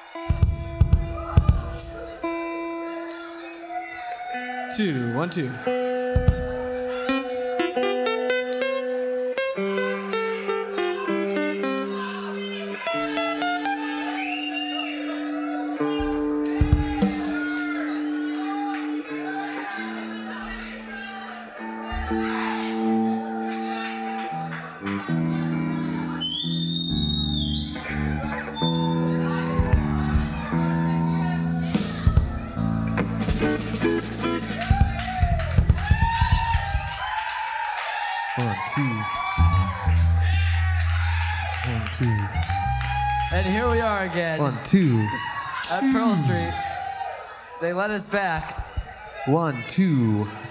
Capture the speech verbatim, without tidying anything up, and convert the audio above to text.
Two, one, two. One, two. One, two. And here we are again. One, two. At Pearl Street. They let us back. One, two.